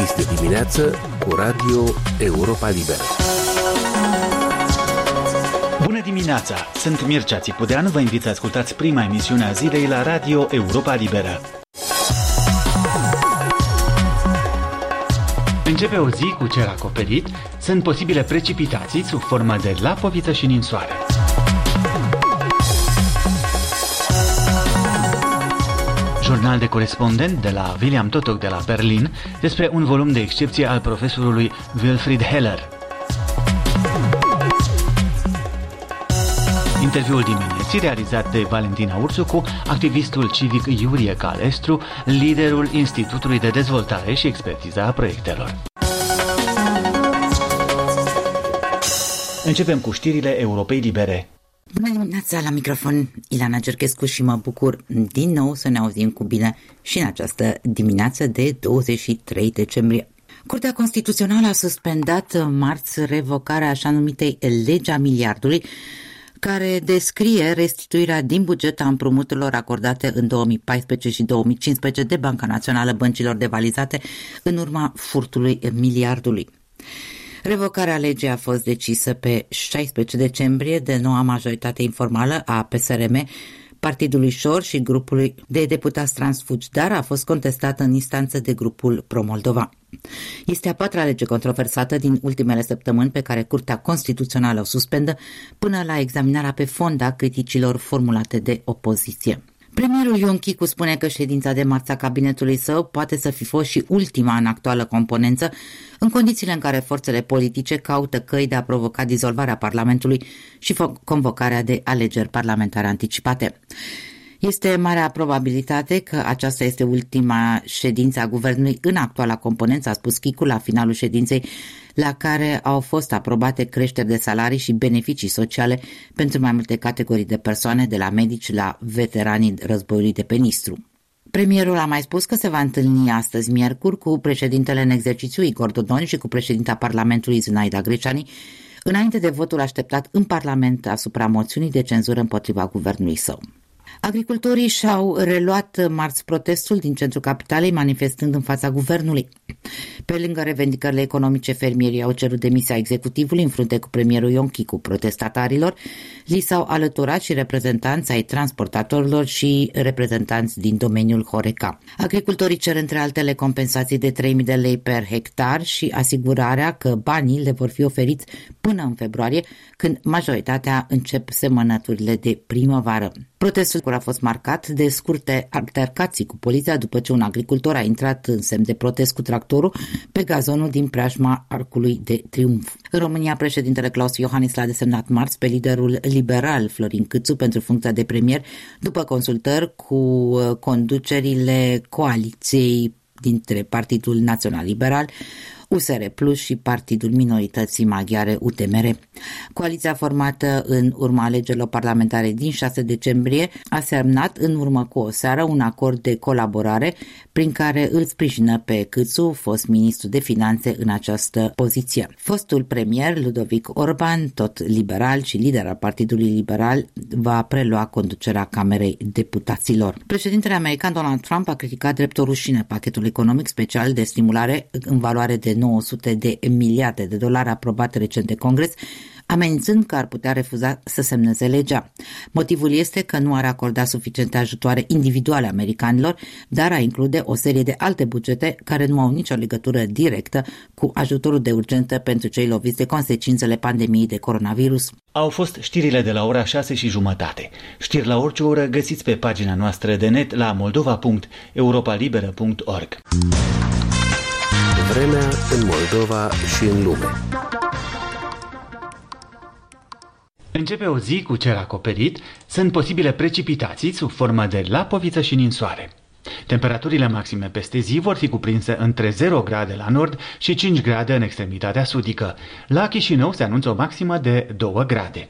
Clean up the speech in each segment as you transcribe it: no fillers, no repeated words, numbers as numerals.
Este dimineață cu Radio Europa Liberă. Bună dimineața! Sunt Mircea Țipudeanu, vă invit să ascultați prima emisiune a zilei la Radio Europa Liberă. Începe o zi cu cer acoperit, sunt posibile precipitații sub formă de lapoviță și ninsoare. Jurnal de corespondent de la William Totok de la Berlin despre un volum de excepție al profesorului Wilfried Heller. Interviul dimineții realizat de Valentina Ursu cu activistul civic Iurie Calestru, liderul Institutului de Dezvoltare și Expertiza a Proiectelor. Începem cu știrile Europei Libere. Bună dimineața, la microfon Ilana Gerchescu și mă bucur din nou să ne auzim cu bine și în această dimineață de 23 decembrie. Curtea Constituțională a suspendat marți revocarea așa numitei legea miliardului, care descrie restituirea din buget a împrumuturilor acordate în 2014 și 2015 de Banca Națională băncilor devalizate în urma furtului miliardului. Revocarea legii a fost decisă pe 16 decembrie de noua majoritate informală a PSRM, Partidului Șor și grupului de deputați transfugi, dar a fost contestată în instanță de grupul Pro-Moldova. Este a patra lege controversată din ultimele săptămâni pe care Curtea Constituțională o suspendă până la examinarea pe fond a criticilor formulate de opoziție. Premierul Ion Chicu spune că ședința de marți a cabinetului său poate să fi fost și ultima în actuală componență, în condițiile în care forțele politice caută căi de a provoca dizolvarea Parlamentului și convocarea de alegeri parlamentare anticipate. Este marea probabilitate că aceasta este ultima ședință a guvernului în actuala componență, a spus Chicu la finalul ședinței, la care au fost aprobate creșteri de salarii și beneficii sociale pentru mai multe categorii de persoane, de la medici la veteranii războiului de pe Nistru. Premierul a mai spus că se va întâlni astăzi, miercuri, cu președintele în exercițiu Igor Dodon și cu președinta Parlamentului Zinaida Greceani, înainte de votul așteptat în Parlament asupra moțiunii de cenzură împotriva guvernului său. Agricultorii și-au reluat marți protestul din centrul capitalei, manifestând în fața guvernului. Pe lângă revendicările economice, fermierii au cerut demisia executivului în frunte cu premierul Ion Chicu. Protestatarilor li s-au alăturat și reprezentanți ai transportatorilor și reprezentanți din domeniul Horeca. Agricultorii cer între altele compensații de 3.000 de lei per hectar și asigurarea că banii le vor fi oferiți până în februarie, când majoritatea încep semănăturile de primăvară. Protestul a fost marcat de scurte altercații cu poliția după ce un agricultor a intrat în semn de protest cu tractorul pe gazonul din preajma Arcului de Triumf. În România, președintele Claus Iohannis l-a desemnat marți pe liderul liberal Florin Câțu pentru funcția de premier, după consultări cu conducerile coaliției dintre Partidul Național Liberal, USR Plus și Partidul Minorității Maghiare UTMR. Coaliția formată în urma alegerilor parlamentare din 6 decembrie a semnat în urmă cu o seară un acord de colaborare prin care îl sprijină pe Câțu, fost ministru de finanțe, în această poziție. Fostul premier Ludovic Orban, tot liberal și lider al Partidului Liberal, va prelua conducerea Camerei Deputaților. Președintele american Donald Trump a criticat drept o rușine pachetul economic special de stimulare în valoare de 900 de miliarde de dolari aprobat recent de Congres, amenințând că ar putea refuza să semneze legea. Motivul este că nu ar acorda suficiente ajutoare individuale americanilor, dar a include o serie de alte bugete care nu au nicio legătură directă cu ajutorul de urgență pentru cei loviți de consecințele pandemiei de coronavirus. Au fost știrile de la ora 6:30. Știri la orice oră găsiți pe pagina noastră de net la moldova.europalibera.org. Vremea în Moldova și în lume. Începe o zi cu cer acoperit, sunt posibile precipitații sub formă de lapoviță și ninsoare. Temperaturile maxime peste zi vor fi cuprinse între 0 grade la nord și 5 grade în extremitatea sudică. La Chișinău se anunță o maximă de 2 grade.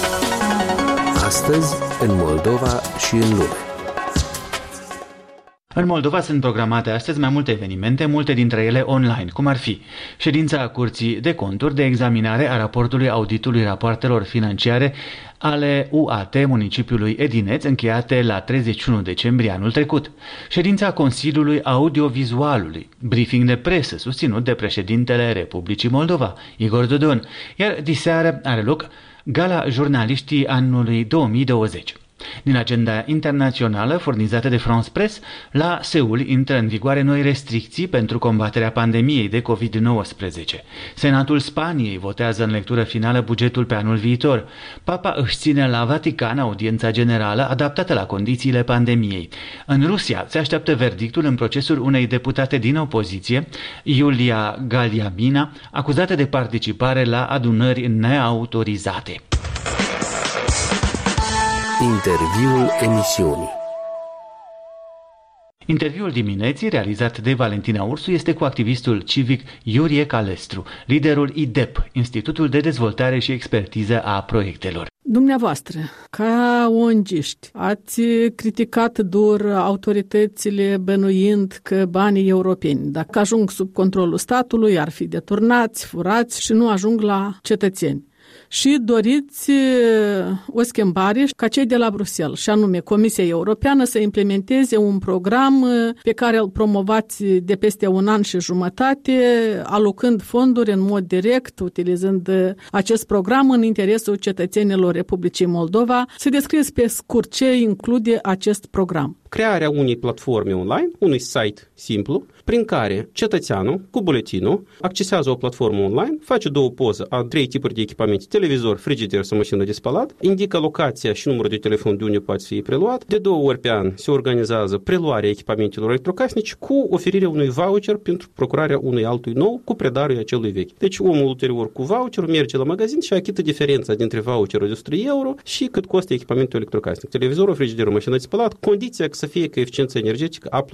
Astăzi, în Moldova și în lume. În Moldova sunt programate astăzi mai multe evenimente, multe dintre ele online, cum ar fi ședința Curții de Conturi de examinare a raportului auditului rapoartelor financiare ale UAT municipiului Edineț, încheiate la 31 decembrie anul trecut, ședința Consiliului Audiovizualului, briefing de presă susținut de președintele Republicii Moldova, Igor Dodon, iar diseară are loc Gala Jurnaliștii anului 2020. Din agenda internațională furnizată de France Press, la Seul intră în vigoare noi restricții pentru combaterea pandemiei de COVID-19. Senatul Spaniei votează în lectură finală bugetul pe anul viitor. Papa își ține la Vatican audiența generală adaptată la condițiile pandemiei. În Rusia se așteaptă verdictul în procesul unei deputate din opoziție, Iulia Galiamina, acuzată de participare la adunări neautorizate. Interviul emisiunii. Interviul dimineții, realizat de Valentina Ursu, este cu activistul civic Iurie Calestru, liderul IDEP, Institutul de Dezvoltare și Expertiză a Proiectelor. Dumneavoastră, ca ONG-iști, ați criticat dur autoritățile bănuind că banii europeni, dacă ajung sub controlul statului, ar fi deturnați, furați și nu ajung la cetățeni. Și doriți o schimbare ca cei de la Bruxelles, și anume Comisia Europeană să implementeze un program pe care îl promovați de peste un an și jumătate, alocând fonduri în mod direct, utilizând acest program în interesul cetățenilor Republicii Moldova. Să descrieți pe scurt ce include acest program. Crearea unei platforme online, unui site simplu, prin care cetățeanul cu buletinul accesează o platformă online, face două poze a 3 tipuri de echipamente, televizor, frigider sau mașină de spălat, indică locația și numărul de telefon de unde poate fi preluat. De 2 ori pe an se organizează preluarea echipamentelor electrocasnice cu oferirea unui voucher pentru procurarea unui altui nou cu predarea acelui vechi. Deci omul ulterior cu voucherul merge la magazin și achită diferența dintre voucherul de 100 euro și cât costă echipamentul electrocasnic. Televizorul, frigiderul, mașină de spălat, condiția să fie coeficiență energetică A+++.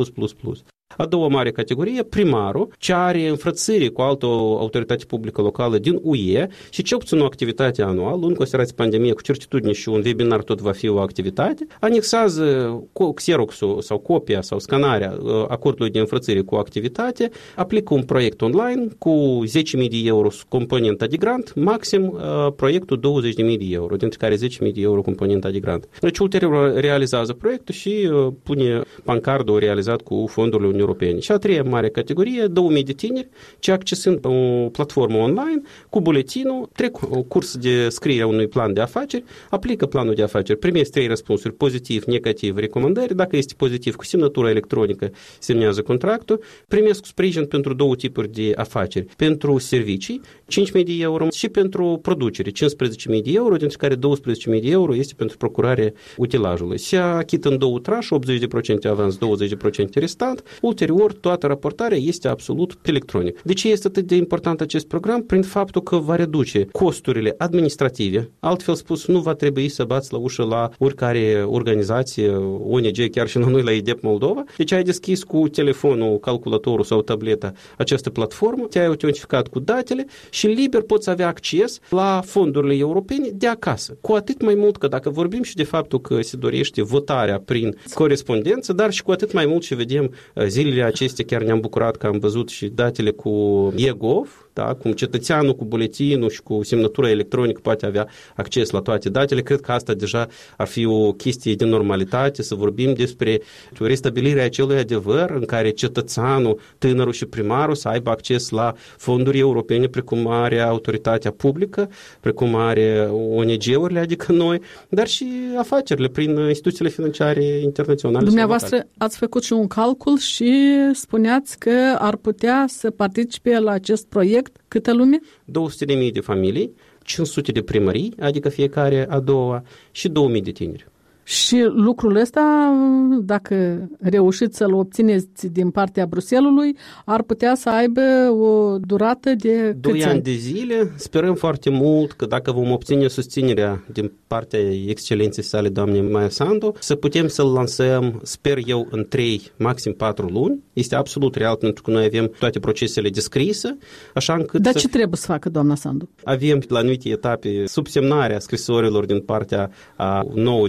A doua mare categorie, primarul, ce are înfrățire cu altă autoritate publică locală din UE și ce puțin o activitate anuală, în considerație pandemie cu certitudine și un webinar tot va fi o activitate, anexează Xerox-ul sau copia sau scanarea acordului de înfrățire cu o activitate, aplică un proiect online cu 10.000 de euro componenta de grant, maxim proiectul 20.000 de euro, dintre care 10.000 de euro componenta de grant. Deci ulterior realizează proiectul și pune pancardul realizat cu fondurile Uniunii Europene. Și a treia mare categorie, 2000 de tineri, ce accesând o platformă online cu buletinul, trec o curs de scriere a unui plan de afaceri, aplică planul de afaceri, primesc 3 răspunsuri, pozitiv, negativ, recomandări, dacă este pozitiv, cu semnătura electronică semnează contractul, primesc sprijin pentru 2 tipuri de afaceri, pentru servicii, 5.000 de euro și pentru producere, 15.000 de euro, dintre care 12.000 de euro este pentru procurarea utilajului. Se achită în 2 tranșe, 80% avans, 20% restant. Ulterior, toată raportarea este absolut electronic. De ce este atât de important acest program? Prin faptul că va reduce costurile administrative. Altfel spus, nu va trebui să bați la ușă la oricare organizație, ONG, chiar și la noi la IDEP Moldova. Deci ai deschis cu telefonul, calculatorul sau tableta această platformă, te-ai autentificat cu datele și liber poți avea acces la fondurile europene de acasă. Cu atât mai mult că dacă vorbim și de faptul că se dorește votarea prin corespondență, dar și cu atât mai mult și vedem zilele acestea, chiar ne-am bucurat că am văzut și datele cu e-gov, da, cum cetățeanul cu buletinul și cu semnătura electronică poate avea acces la toate datele. Cred că asta deja ar fi o chestie de normalitate, să vorbim despre restabilirea acelui adevăr în care cetățeanul, tânărul și primarul să aibă acces la fonduri europene, precum are autoritatea publică, precum are ONG-urile, adică noi, dar și afacerile prin instituțiile financiare internaționale. Dumneavoastră ați făcut și un calcul și spuneați că ar putea să participe la acest proiect câtă lume? 200.000 de familii, 500 de primării, adică fiecare a doua, și 2.000 de tineri. Și lucrul ăsta, dacă reușiți să-l obțineți din partea Bruxellesului, ar putea să aibă o durată de 2 ani de zile. Sperăm foarte mult că dacă vom obține susținerea din partea excelenței sale, doamne Maia Sandu, să putem să-l lansăm, sper eu, în 3, maxim 4 luni. Este absolut real, pentru că noi avem toate procesele descrise, așa încât... Dar ce trebuie să facă doamna Sandu? Avem la anumite etape subsemnarea scrisorilor din partea a 9 deputați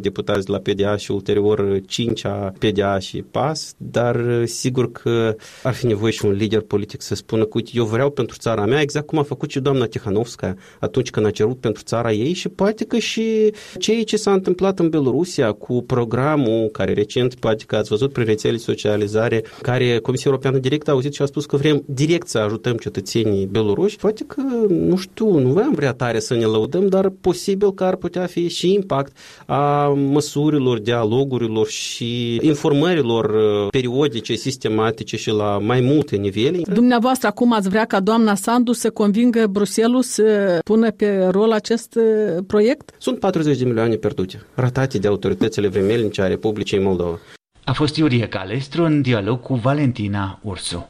de la PDA și ulterior 5-a PDA și PAS, dar sigur că ar fi nevoie și un lider politic să spună că, uite, eu vreau pentru țara mea, exact cum a făcut și doamna Tihanovskaya atunci când a cerut pentru țara ei, și poate că și ceea ce s-a întâmplat în Belorusia cu programul care recent, poate că ați văzut prin rețele socializare, care Comisia Europeană direct a auzit și a spus că vrem direct să ajutăm cetățenii beloruși, poate că, nu știu, nu am vrea tare să ne lăudăm, dar posibil că ar putea fi și impact a măsurilor, dialogurilor și informărilor periodice, sistematice și la mai multe nivele. Dumneavoastră acum ați vrea ca doamna Sandu să convingă Bruxelles să pună pe rol acest proiect? Sunt 40 de milioane pierdute, ratate de autoritățile vremelnice a Republicii Moldova. A fost Iurie Calestru în dialog cu Valentina Ursu.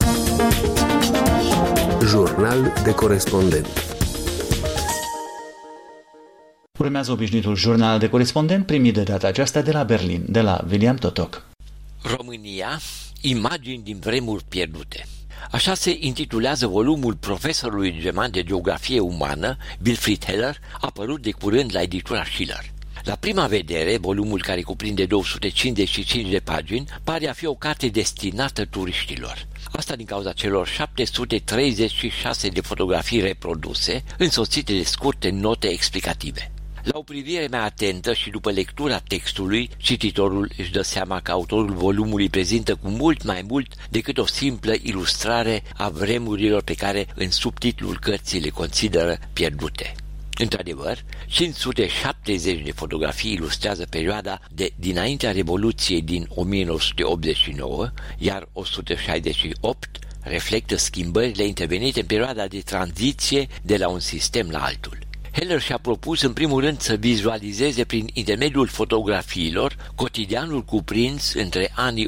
Jurnal de corespondent. Urmează obișnuitul jurnal de corespondent primit de data aceasta de la Berlin, de la William Totoc. România, imagini din vremuri pierdute. Așa se intitulează volumul profesorului german de geografie umană, Wilfried Heller, apărut de curând la editura Schiller. La prima vedere, volumul, care cuprinde 255 de pagini, pare a fi o carte destinată turiștilor. Asta din cauza celor 736 de fotografii reproduse, însoțite de scurte note explicative. La o privire mai atentă și după lectura textului, cititorul își dă seama că autorul volumului prezintă cu mult mai mult decât o simplă ilustrare a vremurilor pe care în subtitlul cărții le consideră pierdute. Într-adevăr, 570 de fotografii ilustrează perioada de dinaintea Revoluției din 1989, iar 168 reflectă schimbările intervenite în perioada de tranziție de la un sistem la altul. Heller și-a propus în primul rând să vizualizeze prin intermediul fotografiilor cotidianul cuprins între anii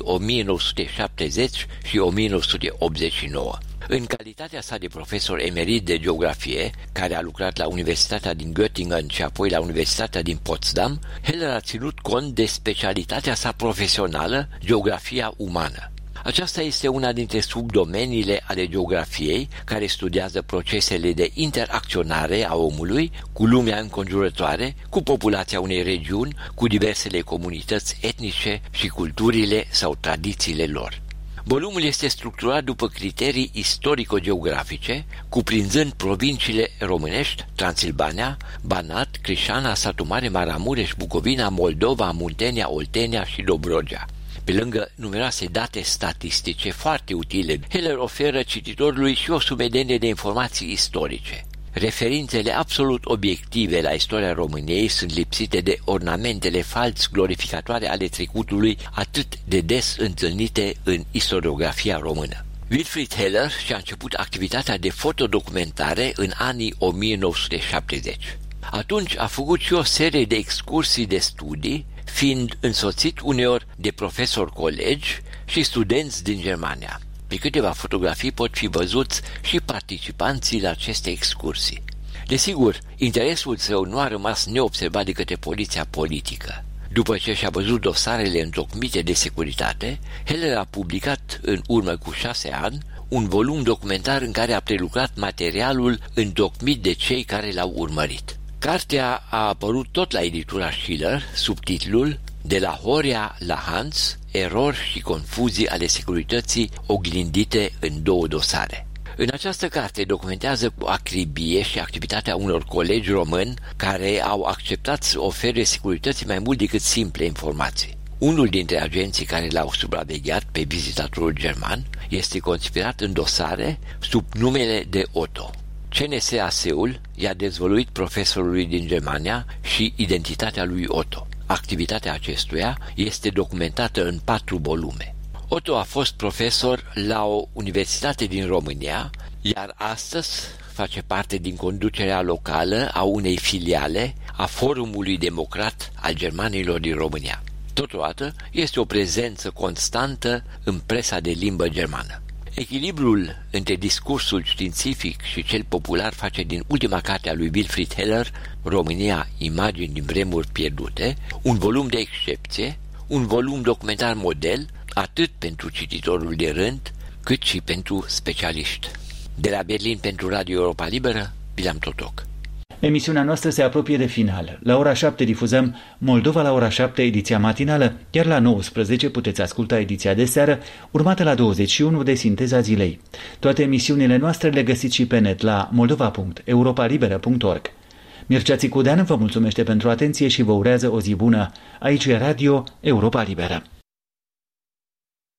1970 și 1989. În calitatea sa de profesor emerit de geografie, care a lucrat la Universitatea din Göttingen și apoi la Universitatea din Potsdam, Heller a ținut cont de specialitatea sa profesională, geografia umană. Aceasta este una dintre subdomeniile ale geografiei care studiază procesele de interacționare a omului cu lumea înconjurătoare, cu populația unei regiuni, cu diversele comunități etnice și culturile sau tradițiile lor. Volumul este structurat după criterii istorico-geografice, cuprinzând provinciile românești, Transilvania, Banat, Crișana, Satu Mare, Maramureș, Bucovina, Moldova, Muntenia, Oltenia și Dobrogea. Pe lângă numeroase date statistice foarte utile, Heller oferă cititorului și o sumedenie de informații istorice. Referințele absolut obiective la istoria României sunt lipsite de ornamentele fals glorificatoare ale trecutului atât de des întâlnite în istoriografia română. Wilfried Heller și-a început activitatea de fotodocumentare în anii 1970. Atunci a făcut și o serie de excursii de studii, fiind însoțit uneori de profesori colegi și studenți din Germania. Pe câteva fotografii pot fi văzuți și participanții la aceste excursii. Desigur, interesul său nu a rămas neobservat de către poliția politică. După ce și-a văzut dosarele întocmite de securitate, Heller a publicat în urmă cu 6 ani un volum documentar în care a prelucrat materialul întocmit de cei care l-au urmărit. Cartea a apărut tot la editura Schiller, sub titlul De la Horia la Hans, erori și confuzii ale securității oglindite în 2 dosare. În această carte documentează cu acribie și activitatea unor colegi români care au acceptat să ofere securității mai mult decât simple informații. Unul dintre agenții care l-au supravegheat pe vizitatorul german este conspirat în dosare sub numele de Otto. CNSAS-ul i-a dezvăluit profesorului din Germania și identitatea lui Otto. Activitatea acestuia este documentată în 4 volume. Otto a fost profesor la o universitate din România, iar astăzi face parte din conducerea locală a unei filiale a Forumului Democrat al Germanilor din România. Totodată este o prezență constantă în presa de limbă germană. Echilibrul între discursul științific și cel popular face din ultima carte a lui Wilfried Heller, România, imagini din vremuri pierdute, un volum de excepție, un volum documentar model, atât pentru cititorul de rând, cât și pentru specialiști. De la Berlin pentru Radio Europa Liberă, William Totoc. Emisiunea noastră se apropie de final. La ora 7 difuzăm Moldova la ora 7, ediția matinală, iar la 19 puteți asculta ediția de seară, urmată la 21 de Sinteza zilei. Toate emisiunile noastre le găsiți și pe net la moldova.europalibera.org. Mircea Țicudean vă mulțumește pentru atenție și vă urează o zi bună. Aici e Radio Europa Liberă.